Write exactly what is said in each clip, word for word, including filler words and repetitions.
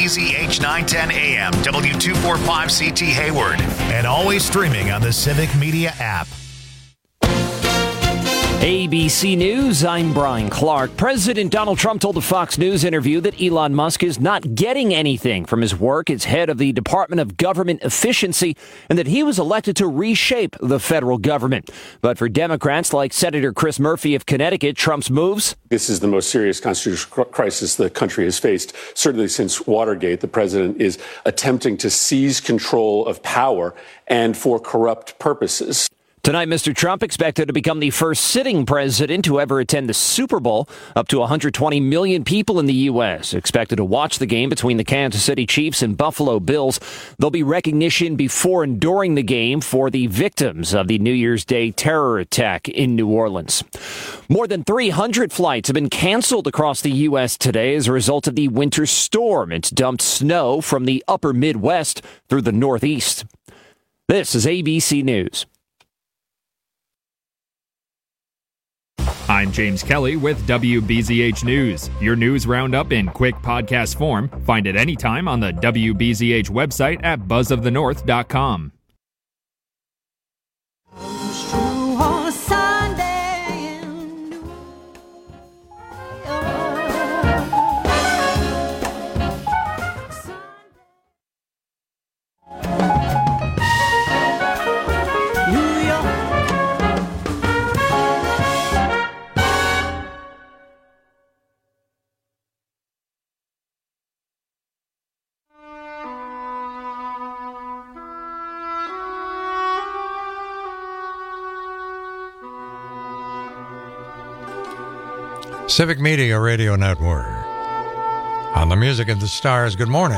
B Z H nine ten A M, W two forty-five C T Hayward, and always streaming on the Civic Media app. A B C News, I'm Brian Clark. President Donald Trump told a Fox News interview that Elon Musk is not getting anything from his work as head of the Department of Government Efficiency and that he was elected to reshape the federal government. But for Democrats like Senator Chris Murphy of Connecticut, Trump's moves. This is the most serious constitutional crisis the country has faced, certainly since Watergate. The president is attempting to seize control of power and for corrupt purposes. Tonight, Mister Trump expected to become the first sitting president to ever attend the Super Bowl. Up to one hundred twenty million people in the U S expected to watch the game between the Kansas City Chiefs and Buffalo Bills. There'll be recognition before and during the game for the victims of the New Year's Day terror attack in New Orleans. More than three hundred flights have been canceled across the U S today as a result of the winter storm. It's dumped snow from the upper Midwest through the Northeast. This is A B C News. I'm James Kelly with W B Z H News. Your news roundup in quick podcast form. Find it anytime on the W B Z H website at buzz of the north dot com. Civic Media Radio Network. On the Music of the Stars, good morning.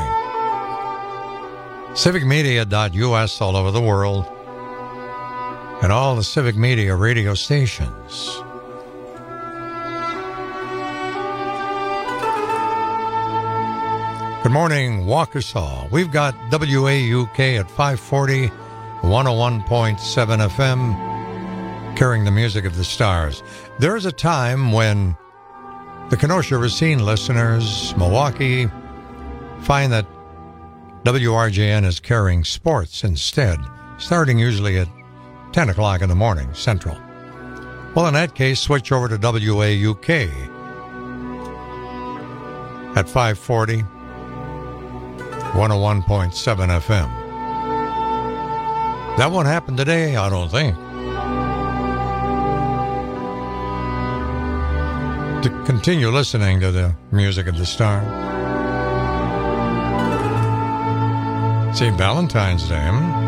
civic media dot U S all over the world, and all the Civic Media radio stations. Good morning, Waukesha. We've got W A U K at five forty, one oh one point seven F M, carrying the music of the stars. There's a time when the Kenosha Racine listeners, Milwaukee, find that W R J N is carrying sports instead, starting usually at ten o'clock in the morning, Central. Well, in that case, switch over to W A U K at five forty, one oh one point seven F M. That won't happen today, I don't think. To continue listening to the music of the star. Saint Valentine's Day, hmm?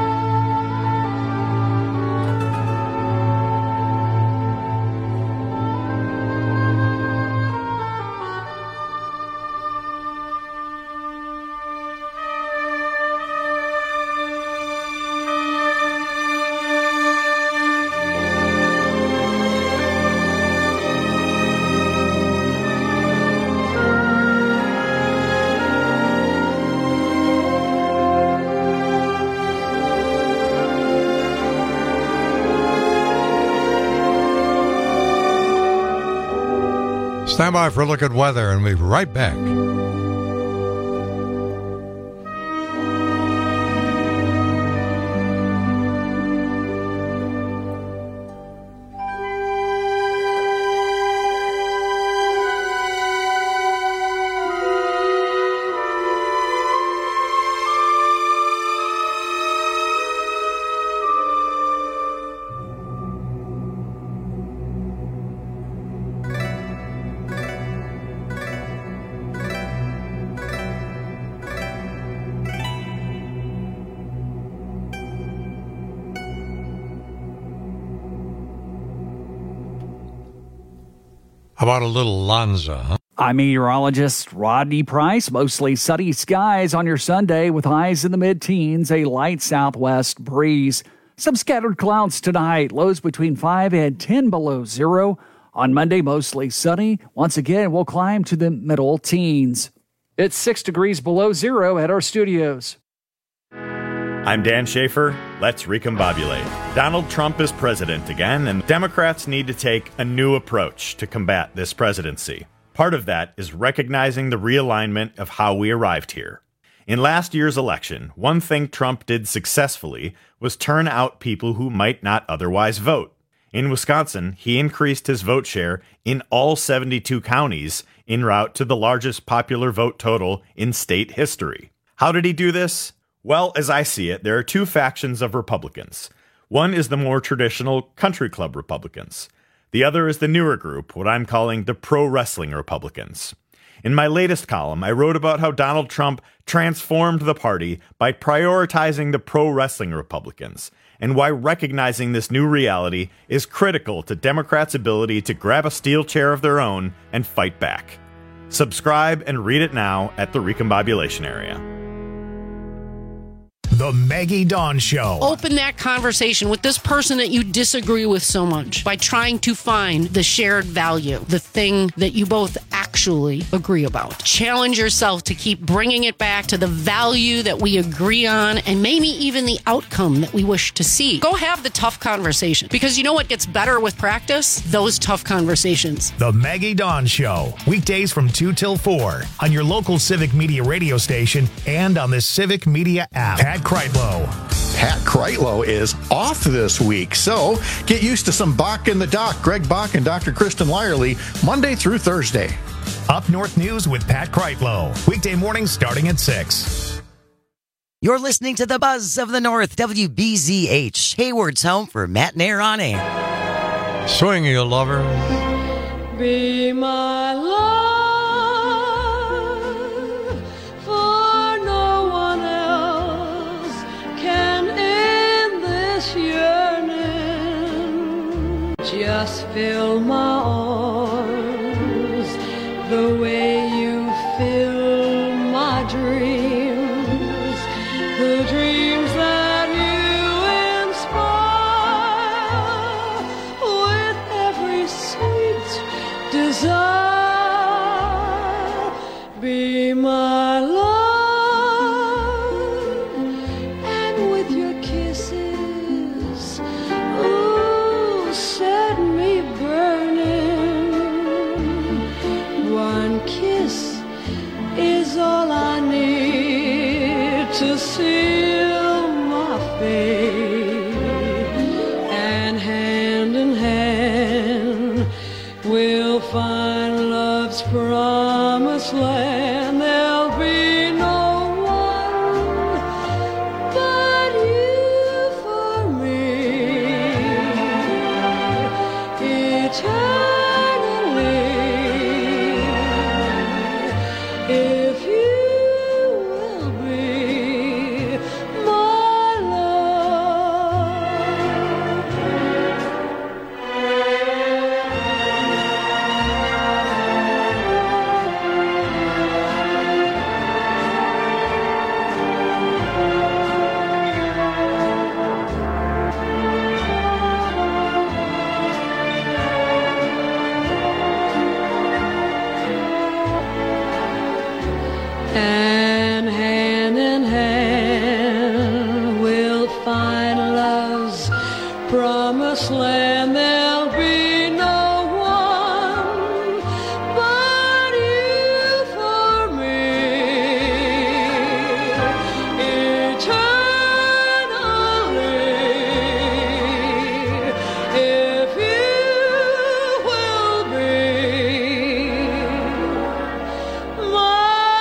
Stand by for a look at weather, and we'll be right back. How about a little Lanza, huh? I'm meteorologist Rodney Price. Mostly sunny skies on your Sunday with highs in the mid-teens, a light southwest breeze. Some scattered clouds tonight, lows between five and ten below zero. On Monday, mostly sunny. Once again, we'll climb to the middle teens. It's six degrees below zero at our studios. I'm Dan Schaefer. Let's recombobulate. Donald Trump is president again, and Democrats need to take a new approach to combat this presidency. Part of that is recognizing the realignment of how we arrived here. In last year's election, one thing Trump did successfully was turn out people who might not otherwise vote. In Wisconsin, he increased his vote share in all seventy-two counties en route to the largest popular vote total in state history. How did he do this? Well, as I see it, there are two factions of Republicans. One is the more traditional country club Republicans. The other is the newer group, what I'm calling the pro-wrestling Republicans. In my latest column, I wrote about how Donald Trump transformed the party by prioritizing the pro-wrestling Republicans, and why recognizing this new reality is critical to Democrats' ability to grab a steel chair of their own and fight back. Subscribe and read it now at the Recombobulation Area. The Maggie Dawn Show. Open that conversation with this person that you disagree with so much by trying to find the shared value, the thing that you both actually agree about. Challenge yourself to keep bringing it back to the value that we agree on and maybe even the outcome that we wish to see. Go have the tough conversation, because you know what gets better with practice? Those tough conversations. The Maggie Dawn Show. Weekdays from two till four on your local Civic Media radio station and on the Civic Media app. Pat Kreitlow. Pat Kreitlow is off this week, so get used to some Bach in the Dock. Greg Bach and Doctor Kristen Lyerly, Monday through Thursday. Up North News with Pat Kreitlow. Weekday mornings starting at six. You're listening to the Buzz of the North, W B Z H, Hayward's home for Matt and Air on air. Swing, you lovers. Be my love. Just fill my arms the way you fill my dreams, the dreams that you inspire with every sweet desire. Be my love, and with your kisses, ooh, set me burning. One kiss is all I need to seal my fate, and hand in hand we'll find love's promised land. There'll be no one but you for me eternally, if you will be my and hand in hand we'll find love's promised land. There'll be no one but you for me eternally, if you will be my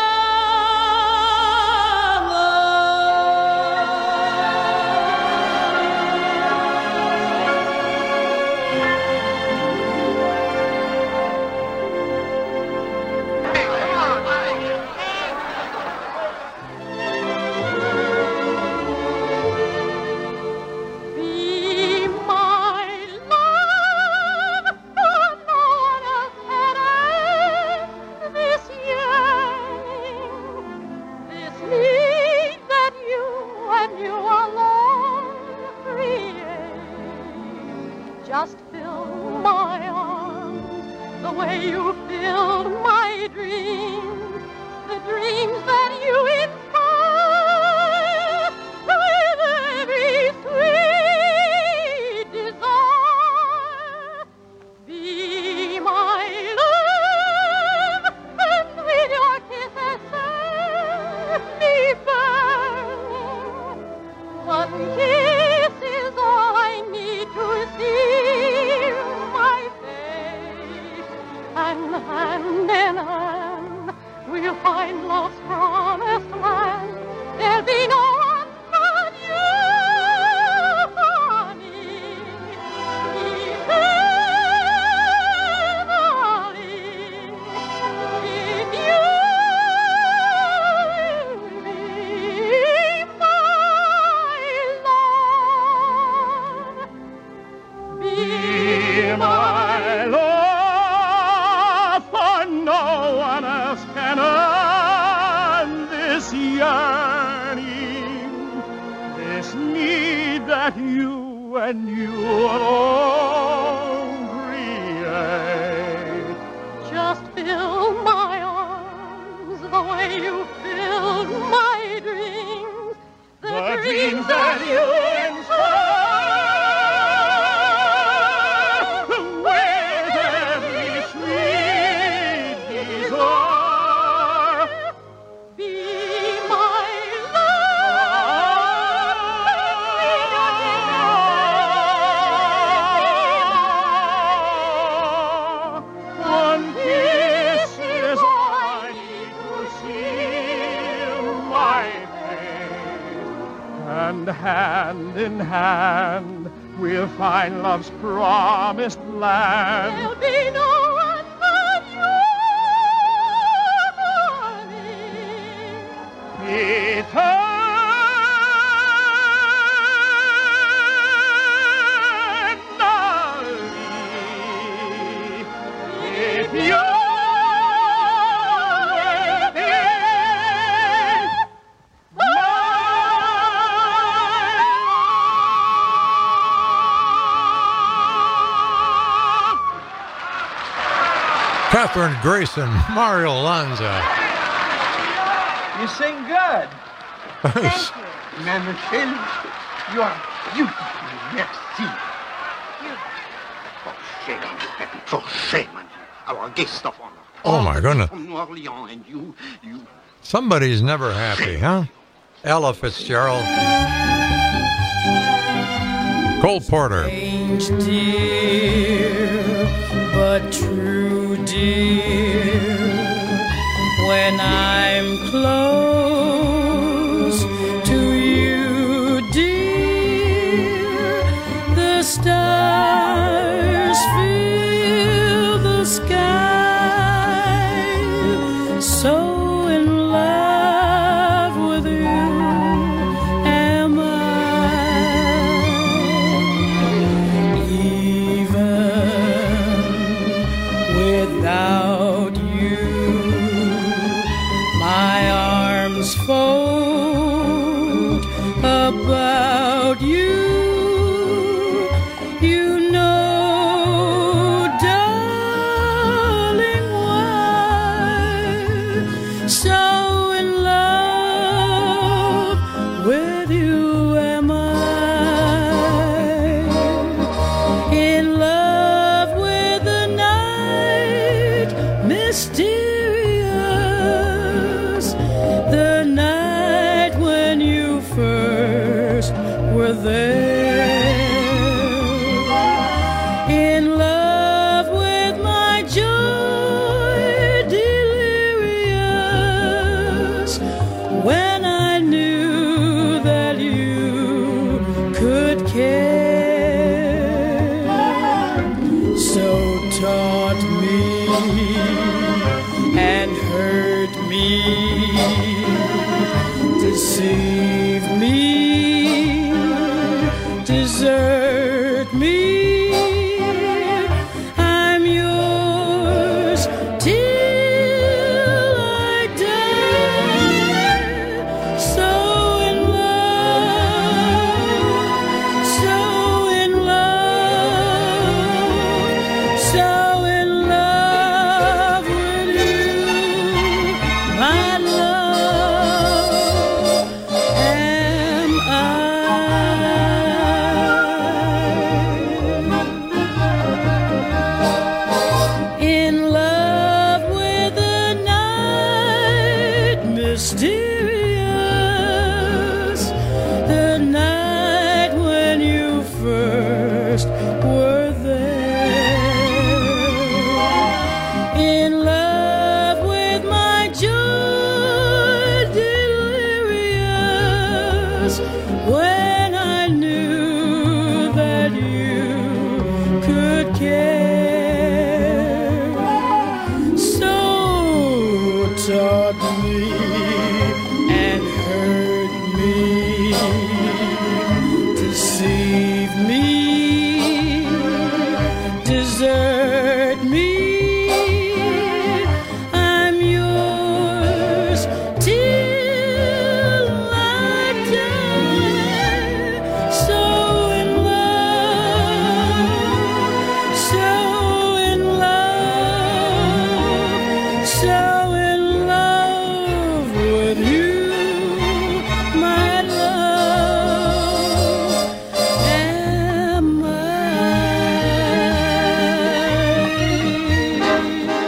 be my love, for no one else had earned this yearning, this need that you and you alone create. Just fill my arms the way you filled my dreams, the dreams that you inspire with every sweet desire. Be my love, with me burning. One kiss is all I need to see my face, and hand in hand we'll find love's promised land. There'll be no one but you, honey, eternally. If you will be my love, be my love, for no one else can earn this yearning, this need that you and you alone create. Just fill my arms the way you filled my dreams, the, the dreams that you inspired with every sweet desire. Be my love. One kiss is all I need to seal my fate, and hand in hand we'll find love's promised land. There'll be no one but you, eternally. If you will be Catherine Grayson, Mario Lanza. You sing good. Thank you. Mademoiselle, you are beautiful. Merci. For shame, for shame, our guest of honor. Oh, my goodness. From New Orleans, and you, you. Somebody's never happy, huh? Ella Fitzgerald. Cole Porter. Strange, dear, but true, dear. When I'm close to you, dear, the stars fill the sky. So in love with you am I. Even without you, my arms fold about you. You know, darling, why so in love with you am I. In love with the night, mysterious, the night when you first were there. In love with my joy delirious, when I knew that you could care. So taught me and hurt me, deceive me, desert me. I'm yours till I die. So in love, so in love, so in love with you, my love.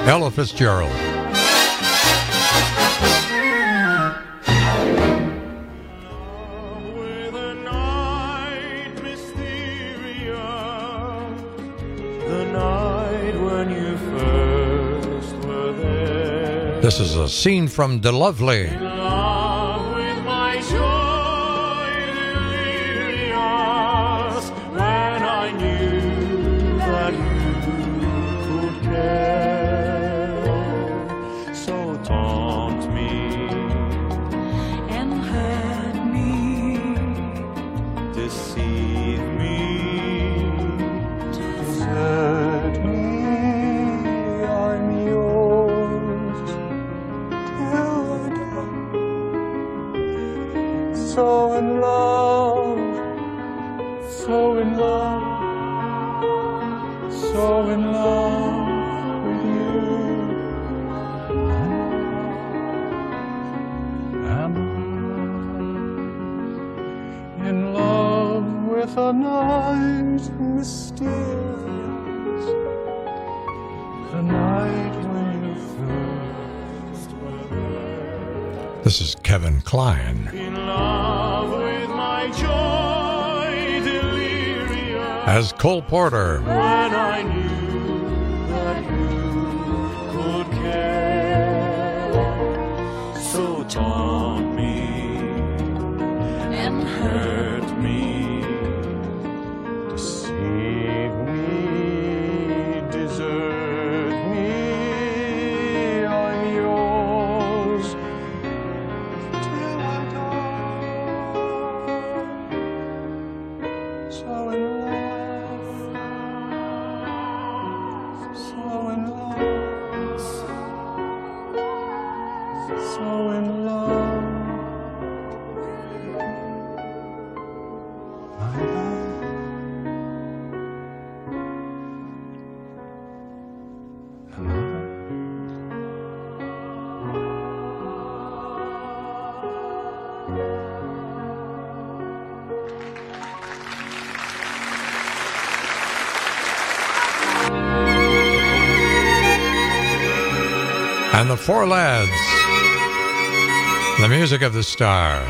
Ella Fitzgerald. This is a scene from De Lovely. So in love, so in love, so in love with you. Am I in love with a night mysterious, the night when you first were there. This is Kevin Kline. As Cole Porter. When I knew that you could care, so taunt me and hurt me, deceive me, desert me, I'm yours till I die. So in And the Four Lads, the music of the stars.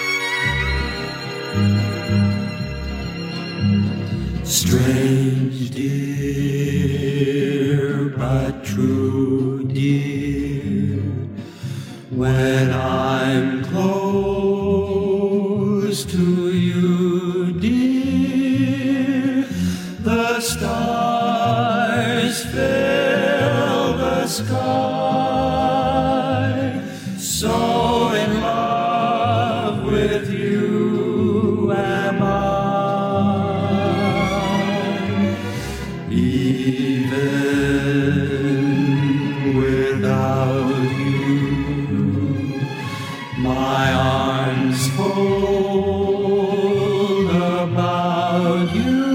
Strange, dear, but true, dear, when I'm close to you, dear, the stars fill the sky. So in love with you am I, even without you, my arms fold about you,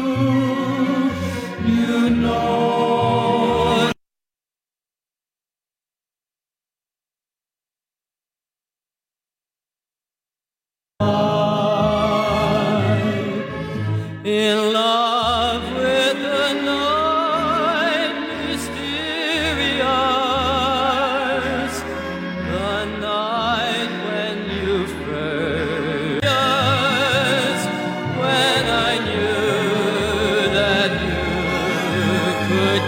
you know. In love with the night mysterious, the night when you first, when I knew that you could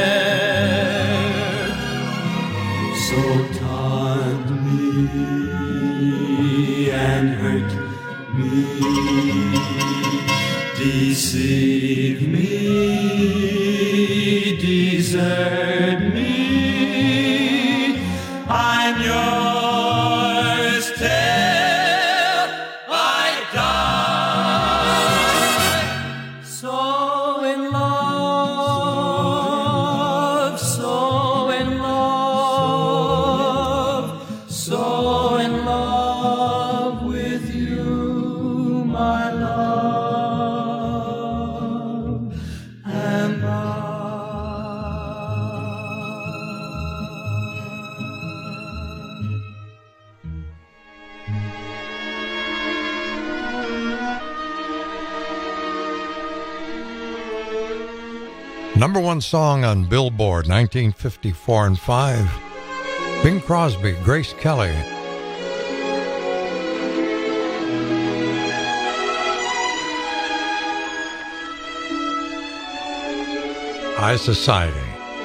care, so taunt me and hurt me, deceive me, desert me, I'm yours till I die. So in love, so in love, so in love with you, my love. Am I Number one song on Billboard, nineteen fifty-four and five. Bing Crosby, Grace Kelly. High Society.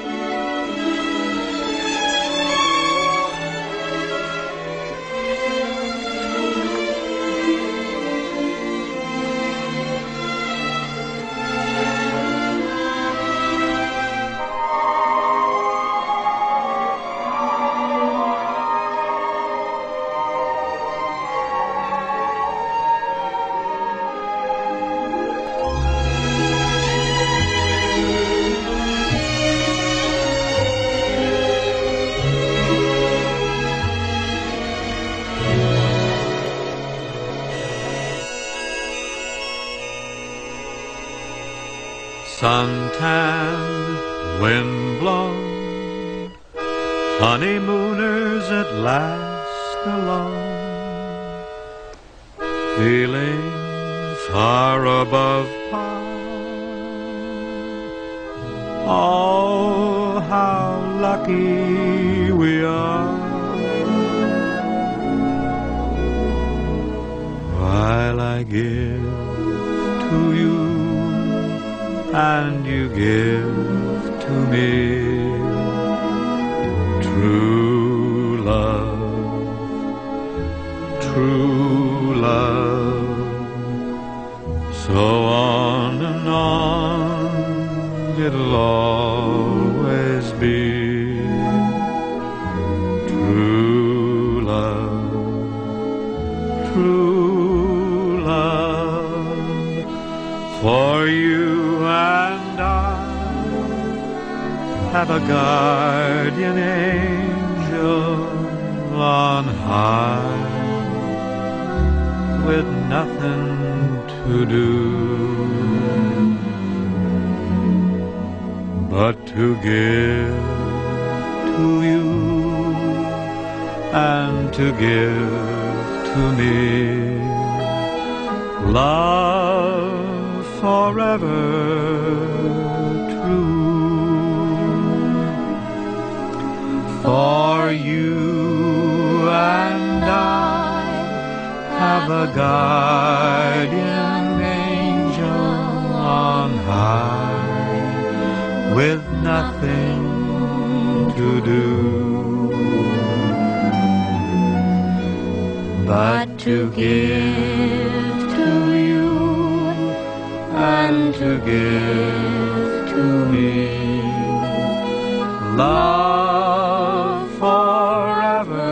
Suntan, windblown, honeymooners at last alone, feeling far above par. Oh, how lucky we are, while I give to you and you give to me true love, true love. So on and on it'll always be true love, true love. For you and I have a guardian angel on high, with nothing to do but to give to you and to give to me love forever true. For you and I have a guardian angel on high, with nothing to do but to give to you and to give to me love forever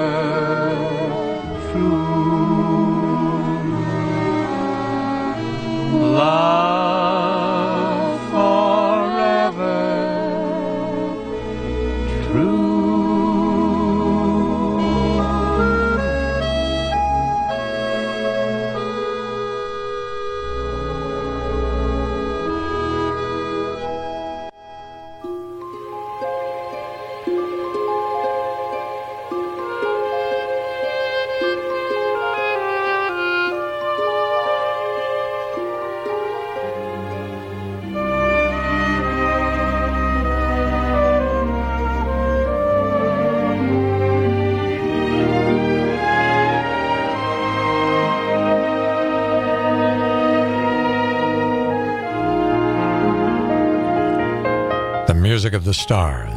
true, love forever true. Music of the Stars.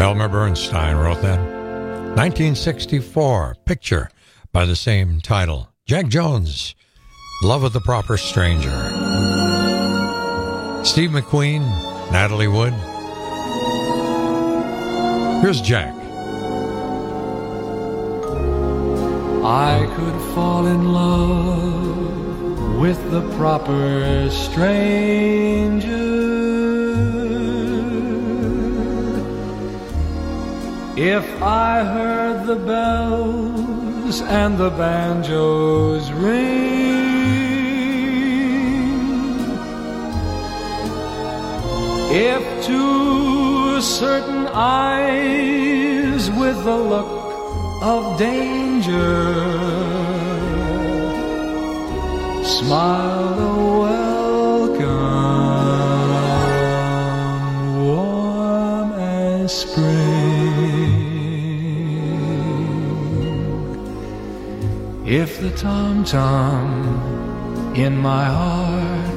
Elmer Bernstein wrote that. nineteen sixty-four, Picture by the same title. Jack Jones, Love of the Proper Stranger. Steve McQueen, Natalie Wood. Here's Jack. I could fall in love with the proper stranger if I heard the bells and the banjos ring, if to certain eyes with the look of danger smiled a welcome warm as spring, if the tom-tom in my heart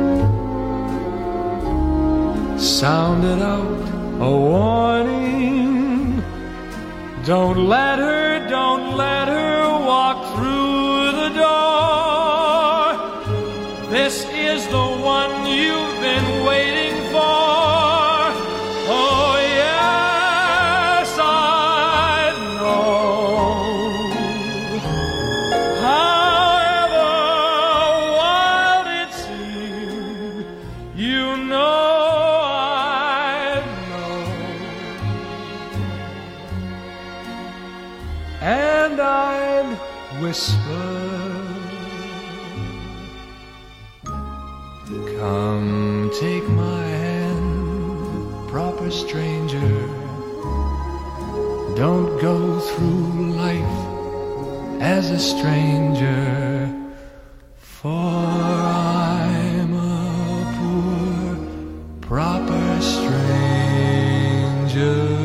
sounded out a warning, don't let her, don't let her walk through the door. This is the one you've been waiting for. Oh, yes, I know. However wild it seems, you know. And I'd whisper, come take my hand, proper stranger. Don't go through life as a stranger, for I'm a poor, proper stranger.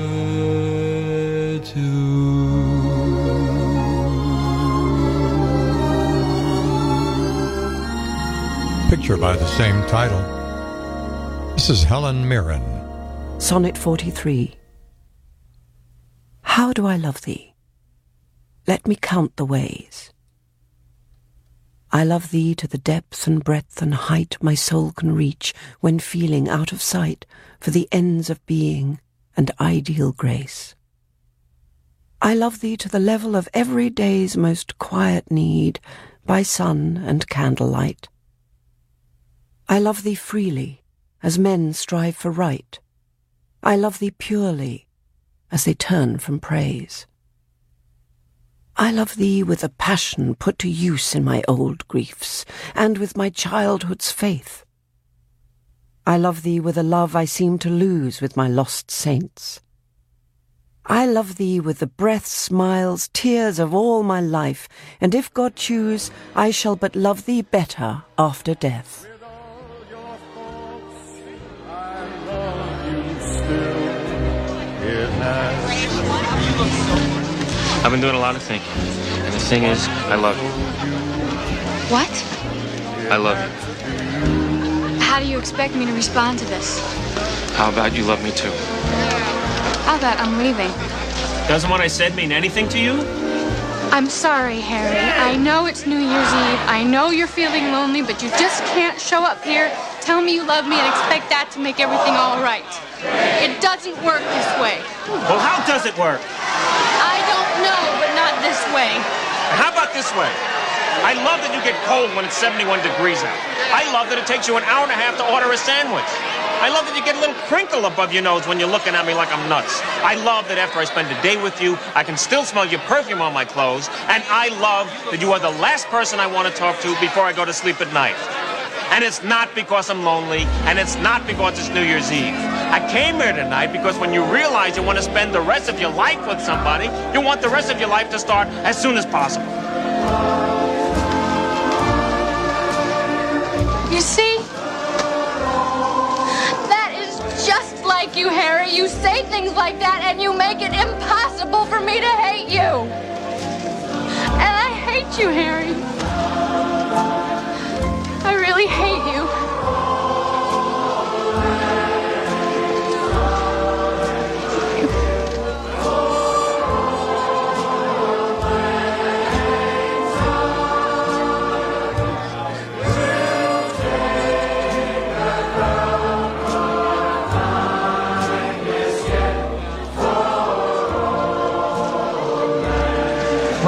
Picture by the same title. This is Helen Mirren. Sonnet forty-three. How do I love thee? Let me count the ways. I love thee to the depth and breadth and height my soul can reach when feeling out of sight for the ends of being and ideal grace. I love thee to the level of every day's most quiet need by sun and candlelight. I love thee freely, as men strive for right. I love thee purely, as they turn from praise. I love thee with a passion put to use in my old griefs, and with my childhood's faith. I love thee with a love I seem to lose with my lost saints. I love thee with the breath, smiles, tears of all my life, and if God choose, I shall but love thee better after death. I've been doing a lot of thinking, and the thing is, I love you. What? I love you. How do you expect me to respond to this? How about you love me too? How about I'm leaving? Doesn't what I said mean anything to you? I'm sorry, Harry. I know it's New Year's Eve. I know you're feeling lonely, but you just can't show up here, tell me you love me, and expect that to make everything all right. It doesn't work this way. Well, how does it work? I don't know, but not this way. How about this way? I love that you get cold when it's seventy-one degrees out. I love that it takes you an hour and a half to order a sandwich. I love that you get a little crinkle above your nose when you're looking at me like I'm nuts. I love that after I spend a day with you, I can still smell your perfume on my clothes. And I love that you are the last person I want to talk to before I go to sleep at night. And it's not because I'm lonely, and it's not because it's New Year's Eve. I came here tonight because when you realize you want to spend the rest of your life with somebody, you want the rest of your life to start as soon as possible. You see? That is just like you, Harry. You say things like that and you make it impossible for me to hate you. And I hate you, Harry. I really hate you.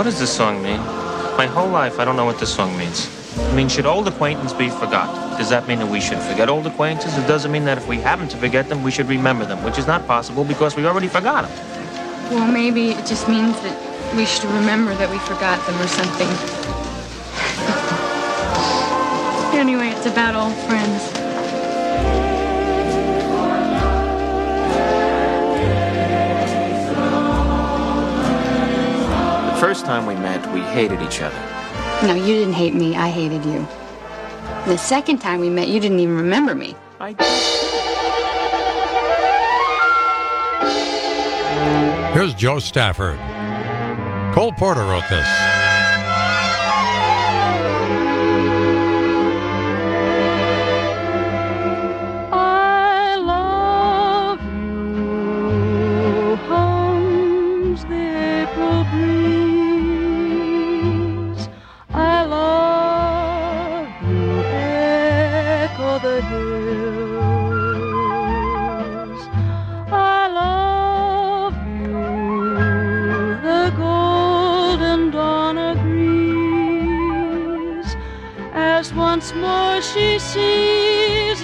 What does this song mean? My whole life, I don't know what this song means. I mean, should old acquaintance be forgot? Does that mean that we should forget old acquaintances? It doesn't mean that if we happen to forget them, we should remember them, which is not possible because we already forgot them. Well, maybe it just means that we should remember that we forgot them or something. Anyway, it's about old friends. The first time we met, we hated each other. No, you didn't hate me. I hated you. The second time we met, you didn't even remember me. I Here's Joe Stafford. Cole Porter wrote this. I love you, hums the April breeze. I love you, echo the hills. I love you, the golden dawn agrees, as once more she sees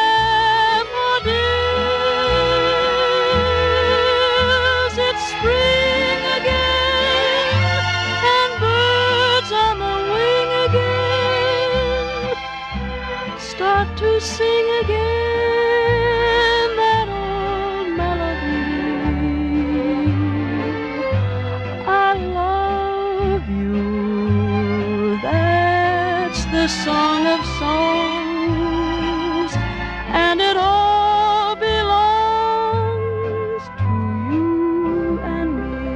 daffodils. It's spring again, and birds on the wing again start to sing again that old melody. I love you, that's the song of songs, and it all belongs to you and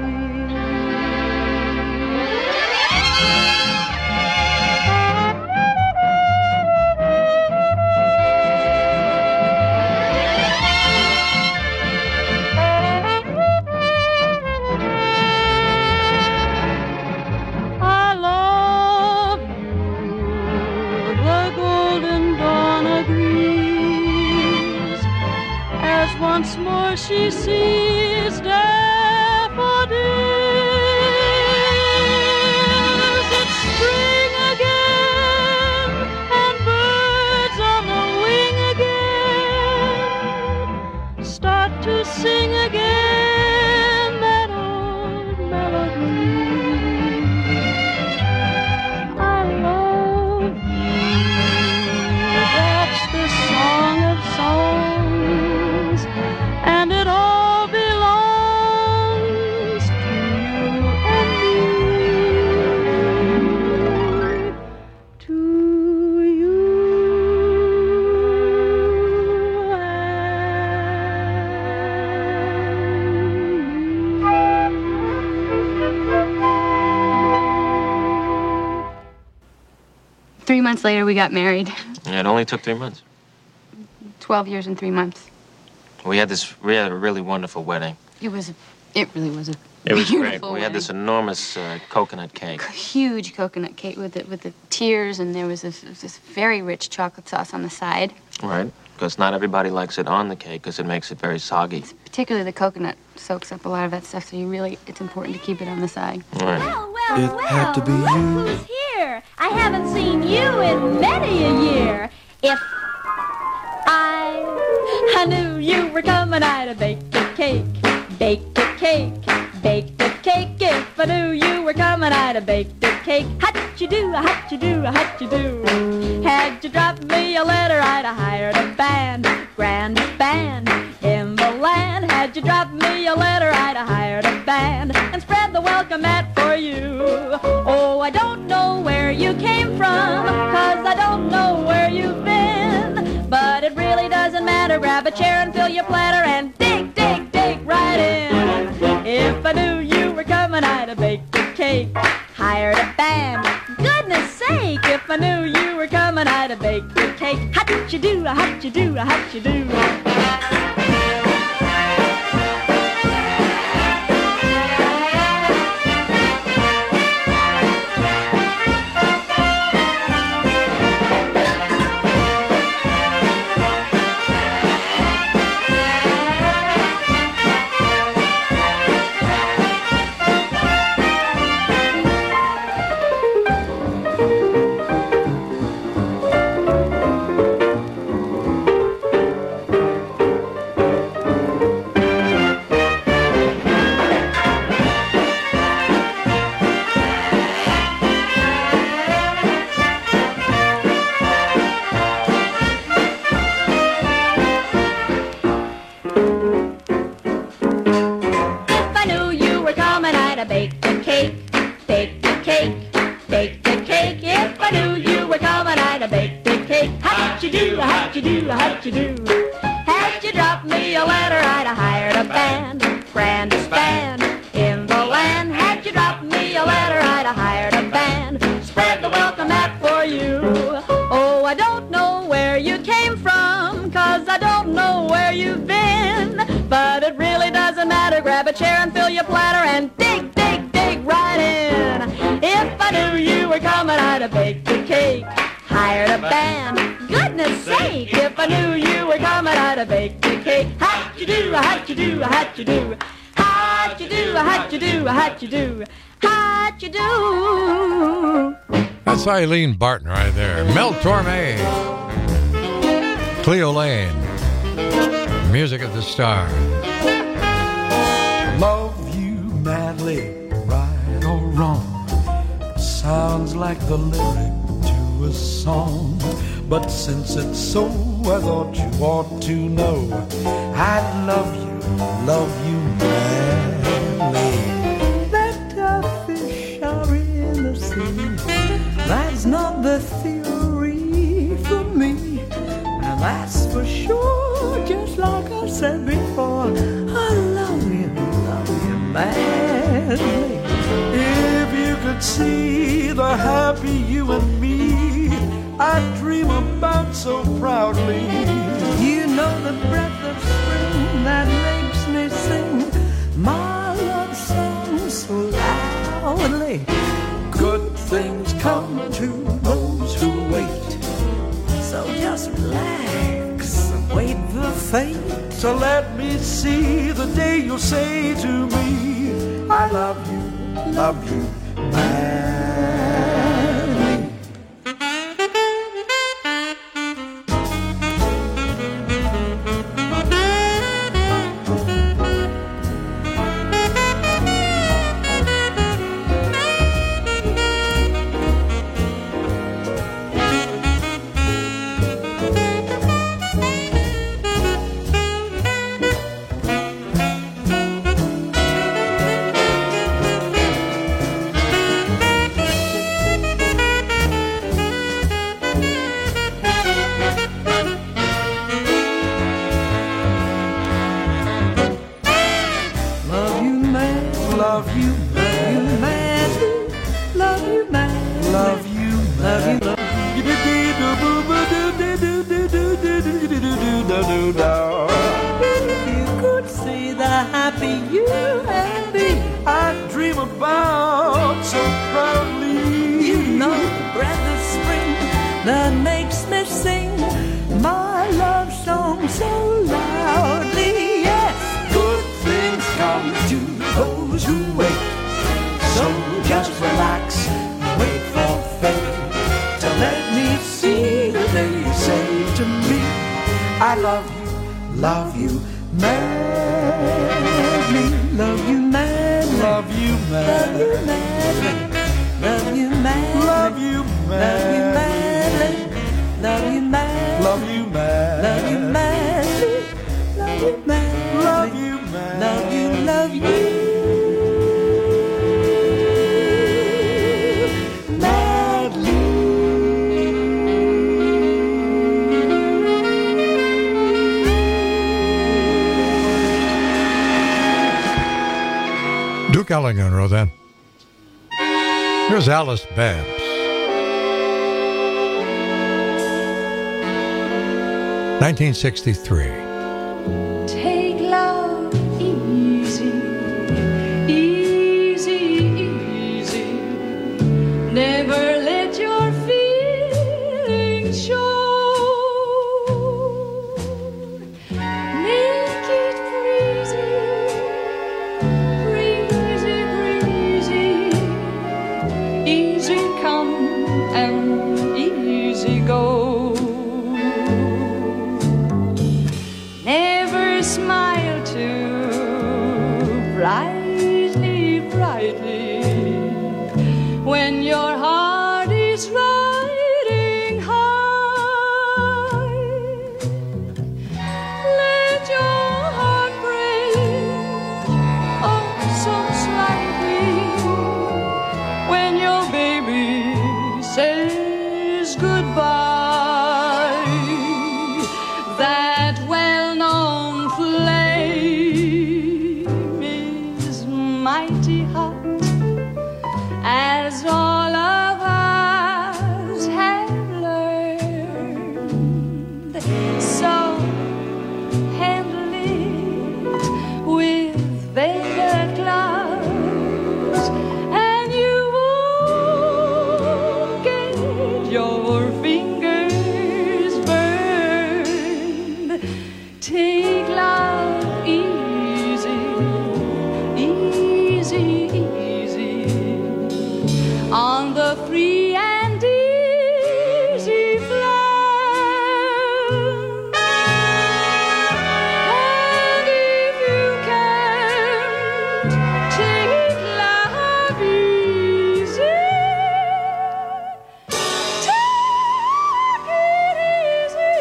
I love you, the golden dawn agrees, as once more she sees daffodils. It's spring again, and birds on the wing again start to sing again that old melody. I love you, that's the song of songs, and it all belongs to you and me, to you Three months later, we got married. Yeah, it only took three months. Twelve years and three months. We had this, we had a really wonderful wedding. It was, it really was a It was great. beautiful We had this enormous uh, coconut cake. huge coconut cake with the, with the tears, and there was this, this very rich chocolate sauce on the side. Right, because not everybody likes it on the cake because it makes it very soggy. Particularly the coconut soaks up a lot of that stuff, so you really, it's important to keep it on the side. Right. Well, well, well, look who's here. I haven't seen you in many a year. If I, I knew you were coming, I'd have baked a cake, baked a cake, baked a cake. If I knew you were coming, I'd have baked a cake. How'd you do, how'd you do, how'd you do? Had you dropped me a letter, I'd have hired a band, grandest band in the land. Had you dropped me a letter, I'd have hired a band and spread the welcome mat for you. Oh, I don't know where you came from, cause I don't know where you've been, but it really doesn't matter. Grab a chair and fill your platter and dig, dig, dig right in. If I knew you were coming, I'd have baked a cake, hired a band. Goodness sake, if I knew you were coming, I'd have baked a cake. How'd you do, how'd you do, how'd you do? do. Had you dropped me a letter, I'd have hired a band, grandest band in the land. Had you dropped me a letter, I'd have hired a band, spread the welcome mat for you. Oh, I don't know where you came from, 'cause I don't know where you've been, but it really doesn't matter. Grab a chair and fill your platter and dig, dig, dig right in. If I knew you were coming, I'd have baked a cake, hired a band. Goodness sake, if I knew you were coming, I'd have baked a cake. How'd you do, how'd you do, how'd you do, how'd you do, how'd you do, how'd you do, how'd you do. That's Eileen Barton right there. Mel Torme, Cleo Lane, Music of the Stars. Love you madly, right or wrong, sounds like the lyric to a song. But since it's so, I thought you ought to know I love you, love you madly. That a fish are in the sea, that's not the theory for me, and that's for sure. Just like I said before, I love you, love you madly. If you could see the happy you and me I dream about so proudly. You know the breath of spring that makes me sing my love song so loudly. Good things come to those who wait, so just relax and wait for fate. So let me see the day you'll say to me, I love you, love you, madly. Duke Ellington wrote that. Here's Alice Babs. nineteen sixty-three. Take love easy, easy, easy. Never let your feelings show. Make it breezy, breezy, breezy. Easy come and easy go. Never smile. take love easy, easy, easy on the free and easy flight. And if you can't take love easy, take it easy.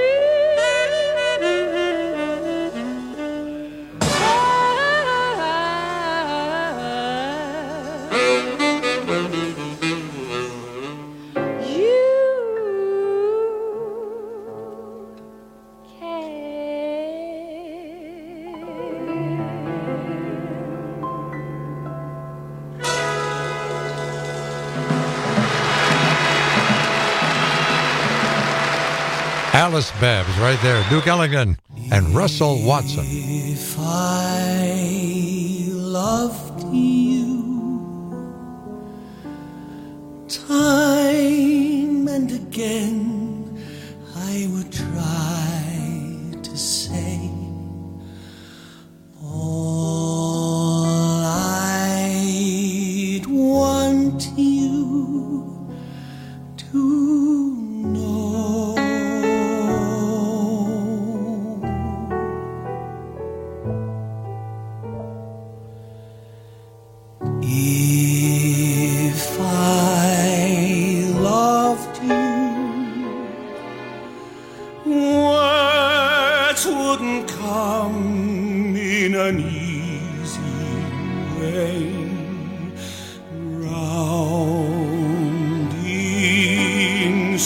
Alice Babs right there. Duke Ellington and Russell Watson. If I loved you, time and again I would try to say all I'd want you to know. If I loved you, words wouldn't come in an easy way. Round in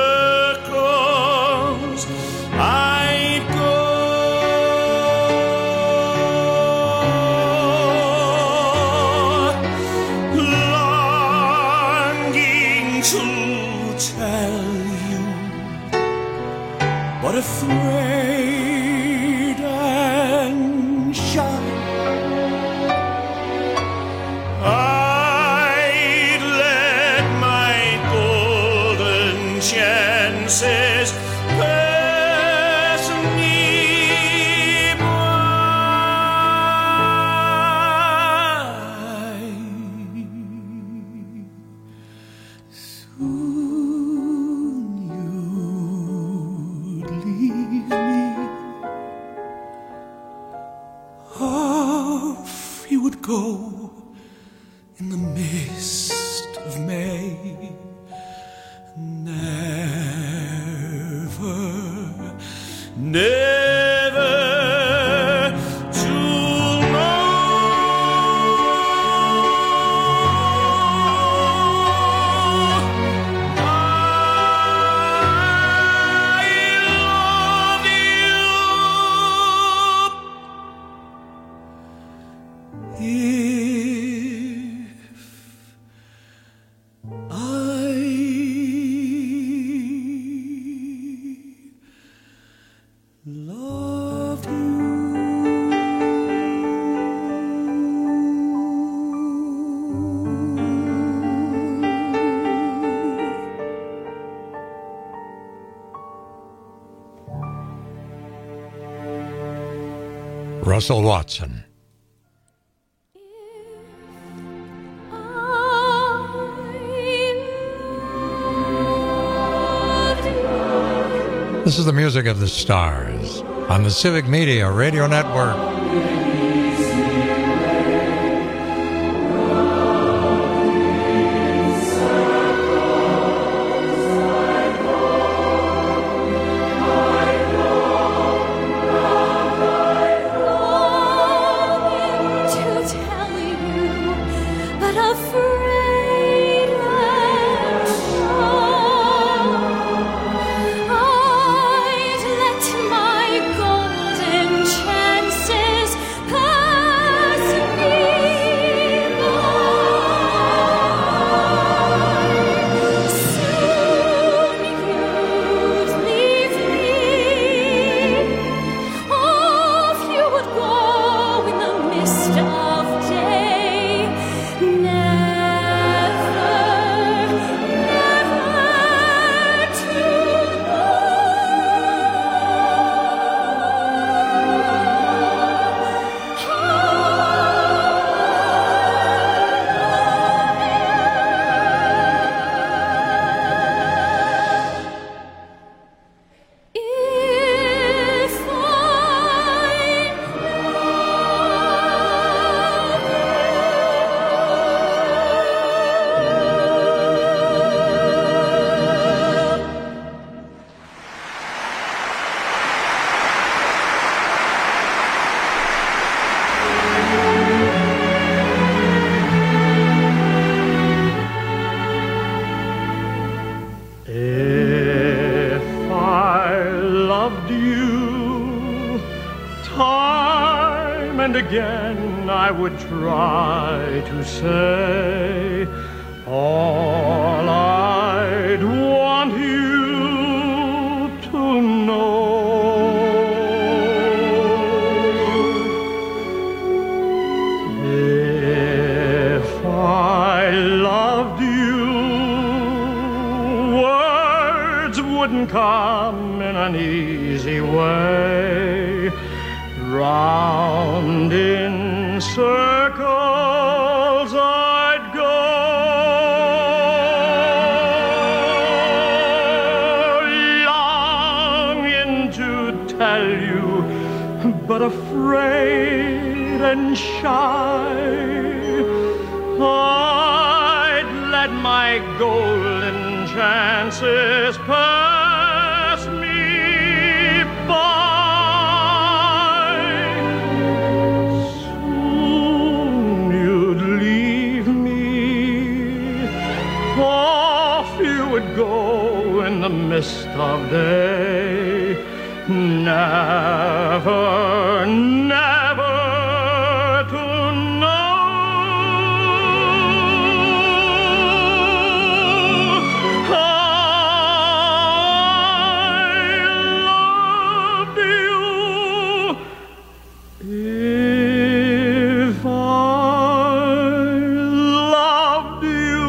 circles I'd go, longing to tell you, but afraid and shy. I'd let my golden chances pass me by. Soon you'd leave me. Off you would go in the mist of May. Never, never to Russell Watson. This is the music of the stars on the Civic Media Radio Network. I'd let my golden chances and again I would try to say all I'd want you to know. If I loved you, words wouldn't come in an easy way. Round in circles I'd go, longing to tell you, but afraid and shy. I'd let my golden chances pass me by. Soon you'd leave me, off you would go in the mist of day. Never, never to know. I loved you if I loved you.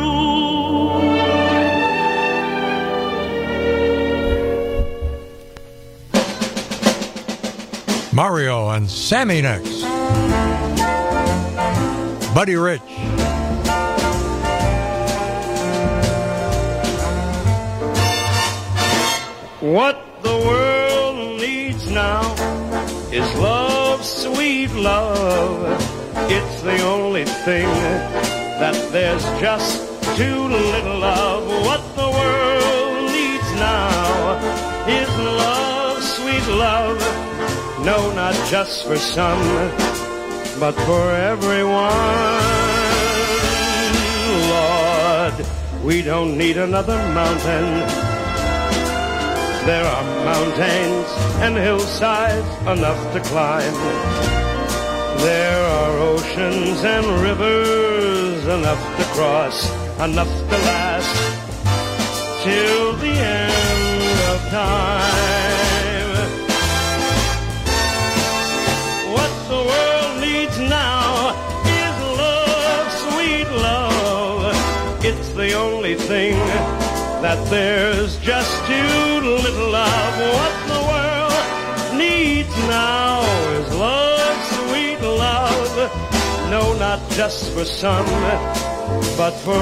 Mario and Sammy next. Buddy Rich. What the world needs now is love, sweet love. It's the only thing that there's just too little of. What the world needs now is love, sweet love. No, not just for some, but for everyone. Lord, we don't need another mountain. There are mountains and hillsides enough to climb. There are oceans and rivers enough to cross, enough to last till the end of time. What the world needs now is love, sweet love. It's the only thing that there's just too little of. What the world needs now is love, sweet love. No, not just for some, but for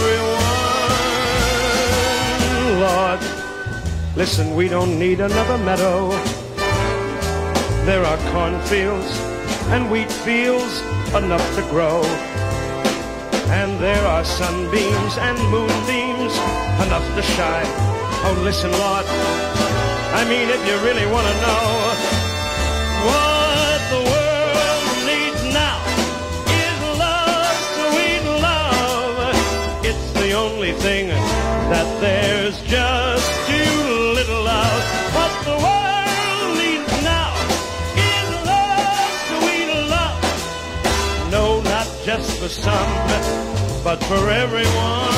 everyone. Lord, listen, we don't need another meadow. There are cornfields and wheat fields enough to grow. And there are sunbeams and moonbeams enough to shine. Oh, listen, Lord, I mean, if you really want to know what the world needs now is love, sweet love. It's the only thing that there's just too little of. What the world needs now is love, sweet love. No, not just for some, but for everyone.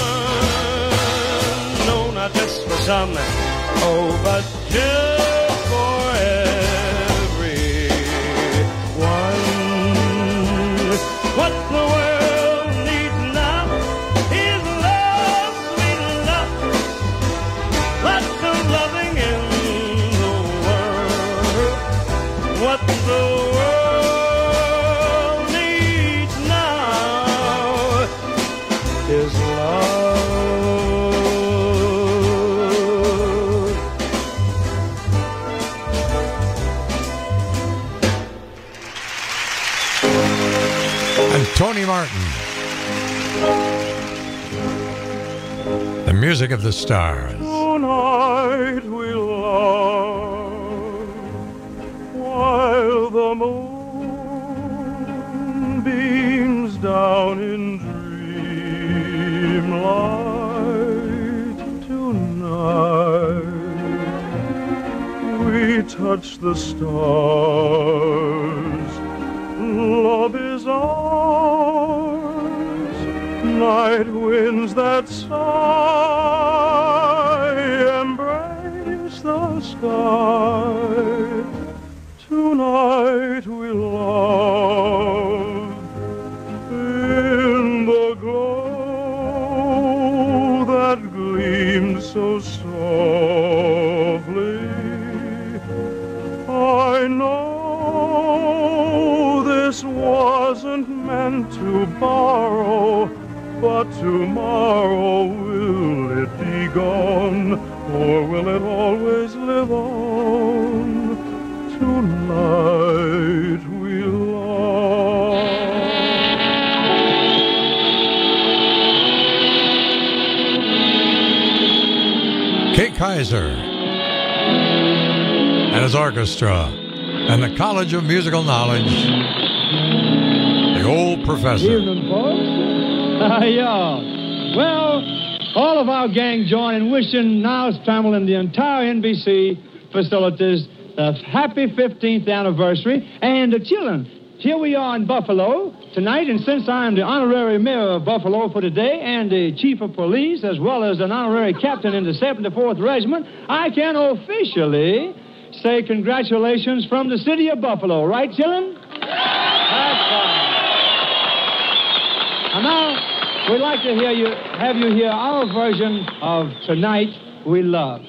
No, not just for some, oh, but just for everyone. What the world needs now is love, sweet love. Lots of loving in the world. What the world needs now is love. And Tony Martin. The music of the stars. Tonight we'll love while the moon beams down in dreamlight. Tonight we touch the stars love is ours. Night winds that sigh embrace the sky. Tonight we love in the glow that gleams so softly. I know this wasn't meant to borrow, but tomorrow will it be gone, or will it always live on? Tonight we love. Kay Kyser and his orchestra and the College of Musical Knowledge, the old professor. Evening, folks. Uh, yeah. Well, all of our gang join in wishing Niles Trammell and the entire N B C facilities a happy fifteenth anniversary. And the children, here we are in Buffalo tonight, and since I am the honorary mayor of Buffalo for today and the chief of police, as well as an honorary captain in the seventy-fourth Regiment, I can officially say congratulations from the city of Buffalo. Right, children? That's fine. And now, we'd like to hear you, have you hear our version of Tonight We Love.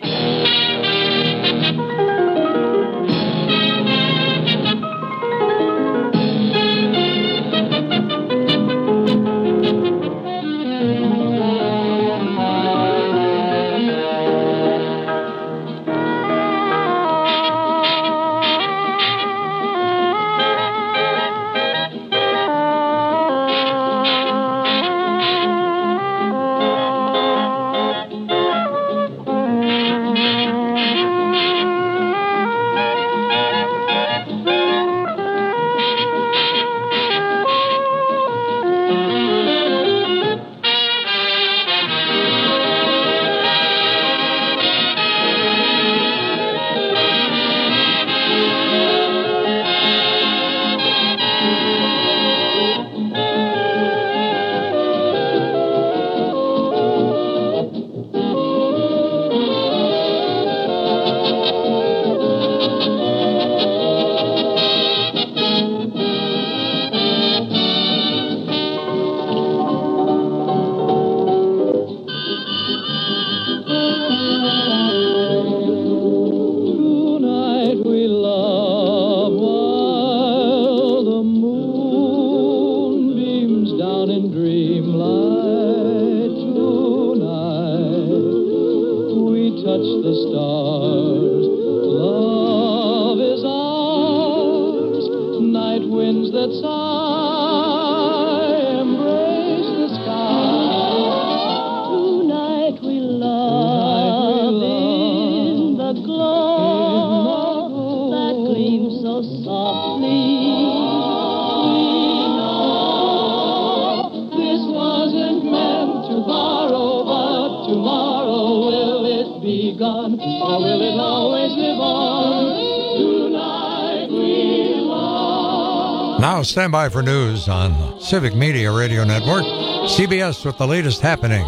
Now stand by for news on Civic Media Radio Network, C B S with the latest happenings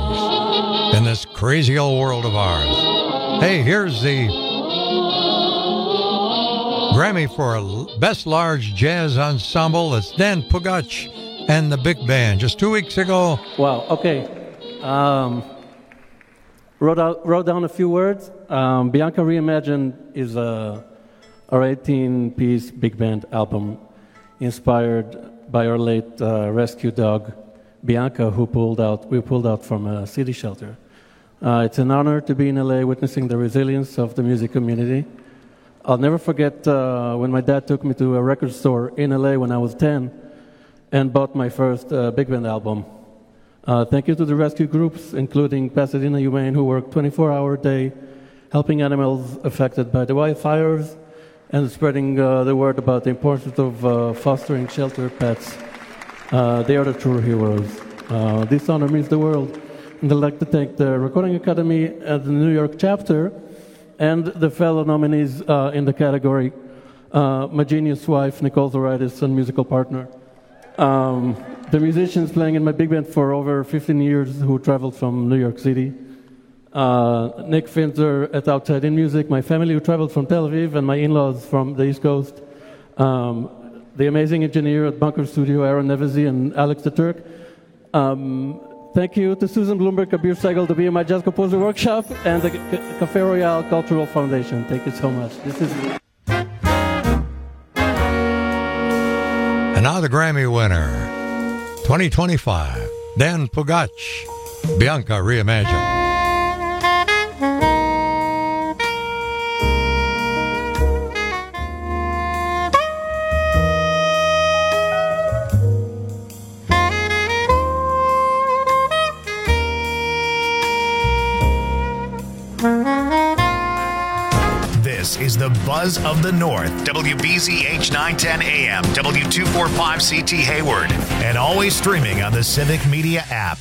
in this crazy old world of ours. Hey, here's the Grammy for Best Large Jazz Ensemble. It's Dan Pugach and the Big Band. Just two weeks ago. Wow, okay. Um, wrote, out, wrote down a few words. Um, Bianca Reimagined is a our eighteen-piece big band album inspired by our late uh, rescue dog, Bianca, who pulled out, we pulled out from a city shelter. Uh, it's an honor to be in L A witnessing the resilience of the music community. I'll never forget uh, when my dad took me to a record store in L A when I was ten and bought my first uh, big band album. Uh, thank you to the rescue groups, including Pasadena Humane, who work twenty-four hour a day helping animals affected by the wildfires and spreading uh, the word about the importance of uh, fostering sheltered pets. Uh, they are the true heroes. Uh, this honor means the world. And I'd like to thank the Recording Academy at the New York chapter and the fellow nominees uh, in the category uh, my genius wife, Nicole Zoridis, and musical partner. Um, the musicians playing in my big band for over fifteen years who traveled from New York City. Uh, Nick Finzer at Outside In Music, my family who traveled from Tel Aviv, and my in-laws from the East Coast. Um, the amazing engineer at Bunker Studio, Aaron Nevezi, and Alex the Turk. Um, thank you to Susan Bloomberg, Kabir Segal, the B M I Jazz Composer Workshop, and the C- Café Royale Cultural Foundation. Thank you so much. This is. And now the Grammy winner, twenty twenty-five, Dan Pugach, Bianca Reimagined. This is the Buzz of the North, W B Z H nine ten A M, W two forty-five C T Hayward, and always streaming on the Civic Media app.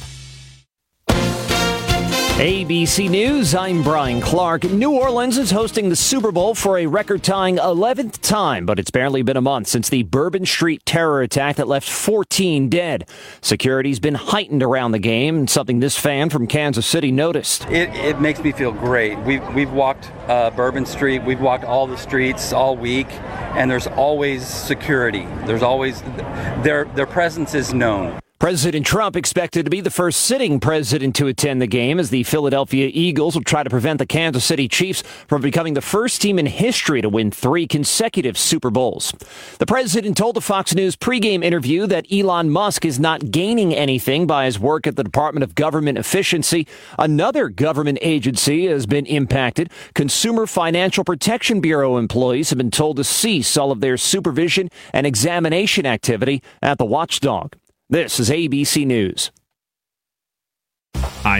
A B C News, I'm Brian Clark. New Orleans is hosting the Super Bowl for a record-tying eleventh time, but it's barely been a month since the Bourbon Street terror attack that left fourteen dead. Security's been heightened around the game, something this fan from Kansas City noticed. It, it makes me feel great. We've, we've walked uh, Bourbon Street, we've walked all the streets all week, and there's always security. There's always, their, their presence is known. President Trump expected to be the first sitting president to attend the game as the Philadelphia Eagles will try to prevent the Kansas City Chiefs from becoming the first team in history to win three consecutive Super Bowls. The president told the Fox News pregame interview that Elon Musk is not gaining anything by his work at the Department of Government Efficiency. Another government agency has been impacted. Consumer Financial Protection Bureau employees have been told to cease all of their supervision and examination activity at the watchdog. This is A B C News.